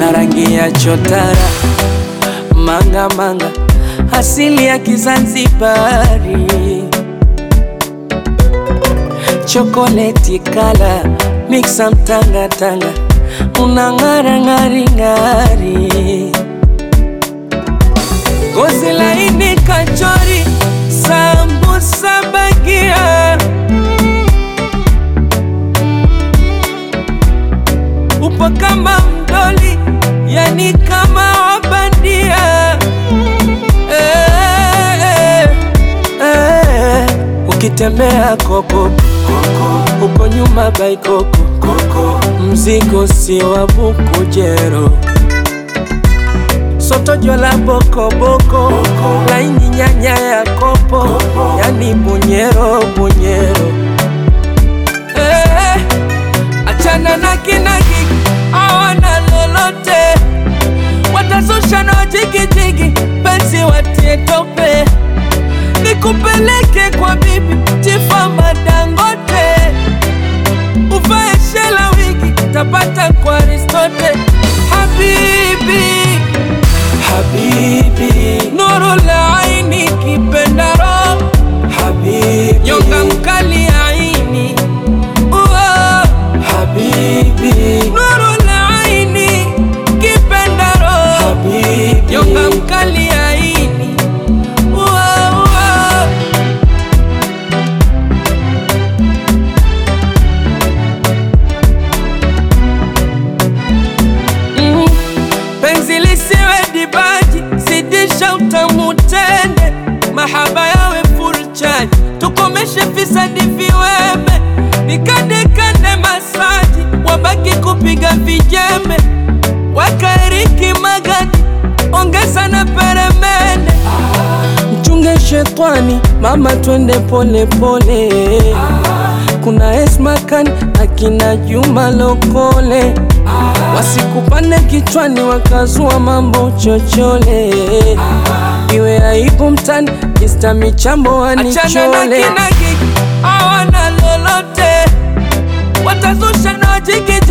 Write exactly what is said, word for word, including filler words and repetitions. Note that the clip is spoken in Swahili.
una rangi ya chotara, manga manga, asili ya Kizanzibari. Chocolate color, mixa mtanga tanga, una ngara ngari ngari. Gozi laini kachori, sambusa bagia, upo kama mdoli, yani kama wabandia. eh, eh, eh. Ukitembea koko uko nyuma baikoko, mzigo si wa Bukujero. Soto jola boko boko, laini nyanya ya kopo, yani bunyero bunyero. eh, Achana na kinagi, awana lolote, watazusha na jigi jigi, penzi watie tope. Nikupeleke kwa bibi Tifama Dangote, uvae shela wigi, tapata kwa Aristote. Habibi, habibi, nuru la aini kipenda roho. Habibi, nyonga mkali aini. Uo, habibi, nuru la aini kipenda roho. Habibi, nyonga mkali aini. Uo, uo. Mm, penzi lisiwe dibaji, zidisha utamu tende, mahaba yawe full charge, tukomeshe fisadi viweme. Nikande kande masaji, wabaki kupiga vijembe, wakairiki magadi, ongeza na peremende. Mchunge shetwani, mama twende pole pole, kuna Esmakan akina Juma Lokole, wasikupane kichwani wakazua mambo chochole. Iwe aibu mtani, Mister Michambo wanichole. Achana na kinagi, awana lolote, watazusha na jigi